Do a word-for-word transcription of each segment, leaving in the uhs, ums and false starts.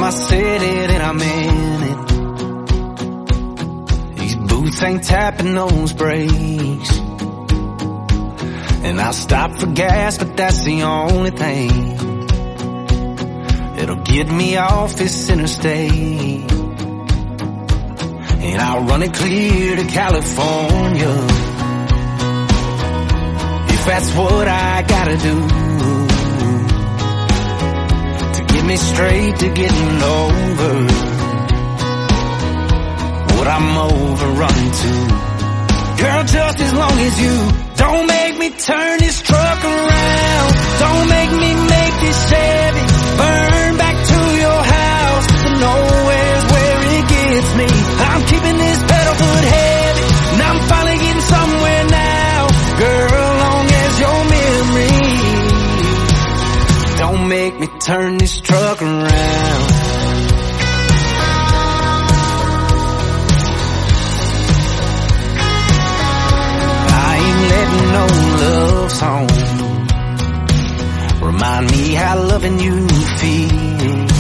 I said it and I meant it. These boots ain't tapping those brakes, and I'll stop for gas, but that's the only thing that'll get me off this interstate. And I'll run it clear to California, if that's what I gotta do to get me straight to getting over what I'm overrunning to. Girl, just as long as you don't make me turn this truck around, don't make me make this Chevy burn back to your house. The nowhere's where it gets me. I'm keeping this pedal foot heavy, and I'm finally getting somewhere now. Girl, long as your memory don't make me turn this truck around. No love song remind me how loving you feels,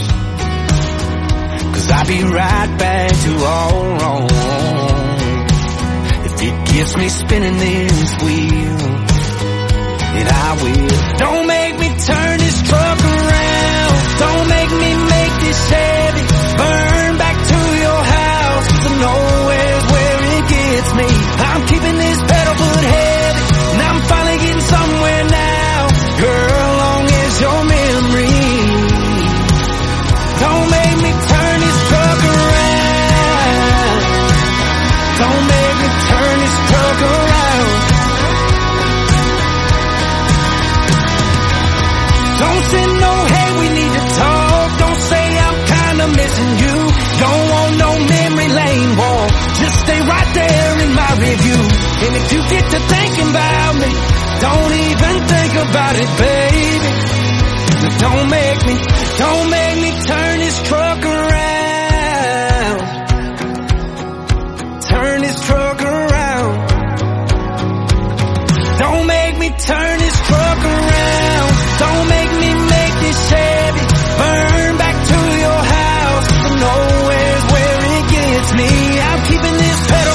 'cause I'll be right back to all wrong if it gets me spinning this wheel. And I will. Don't make me turn this truck around, don't make me make this Chevy burn back to your house. 'Cause I know where's where it gets me. I'm keeping this pedal foot heavy, and I'm finally getting somewhere now. Girl, long as your memory don't make me turn this truck around, don't make me turn this truck around. Don't send no, hey, we need to talk. Don't say I'm kinda missing you. Don't want no memory lane walk, just stay right there in my review. And if you get to thinking about me, don't even think about it, baby. Don't make me, don't make me turn this truck around, turn this truck around. Don't make me turn this truck around, don't make me make this Chevy burn back to your house. The nowhere's where it gets me. I'm keeping this pedal